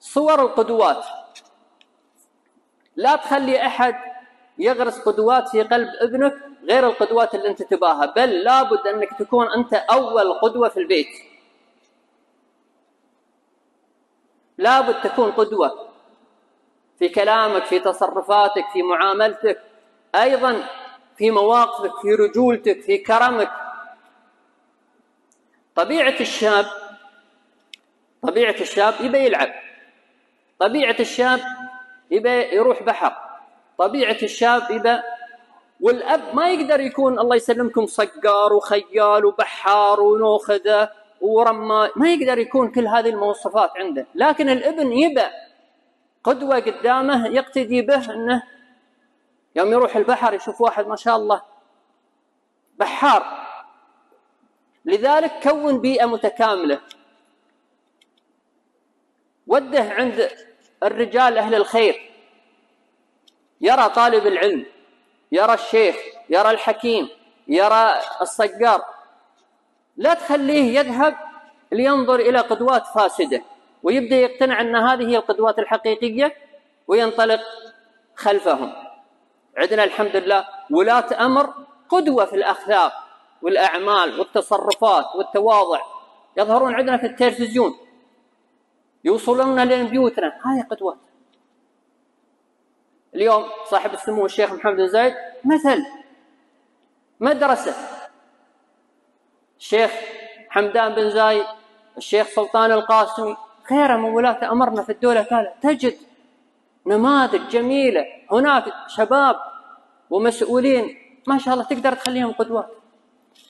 صور القدوات. لا تخلي أحد يغرس قدوات في قلب ابنك غير القدوات اللي أنت تباها، بل لابد أنك تكون أنت أول قدوة في البيت. لابد تكون قدوة في كلامك، في تصرفاتك، في معاملتك، أيضا في مواقفك، في رجولتك، في كرمك. طبيعة الشاب يبي يلعب، طبيعة الشاب يبي يروح بحر، طبيعة الشاب يبي، والأب ما يقدر يكون الله يسلمكم صقار وخيال وبحار ونوخذة ورماي، ما يقدر يكون كل هذه المواصفات عنده. لكن الابن يبي قدوة قدامه يقتدي به، أنه يوم يروح البحر يشوف واحد ما شاء الله بحار. لذلك كون بيئة متكاملة، وده عند الرجال أهل الخير، يرى طالب العلم، يرى الشيخ، يرى الحكيم، يرى الصقار. لا تخليه يذهب لينظر إلى قدوات فاسدة ويبدأ يقتنع أن هذه هي القدوات الحقيقية وينطلق خلفهم. عندنا الحمد لله ولاة أمر قدوة في الأخلاق والأعمال والتصرفات والتواضع، يظهرون عندنا في التلفزيون، يوصلون لين بيوتنا، هاي قدوات. اليوم صاحب السمو الشيخ محمد بن زايد مثل مدرسة، الشيخ حمدان بن زايد، الشيخ سلطان القاسمي، خير من ولاة أمرنا في الدولة كاملة. تجد نماذج جميلة هناك، شباب ومسؤولين ما شاء الله تقدر تخليهم قدوات.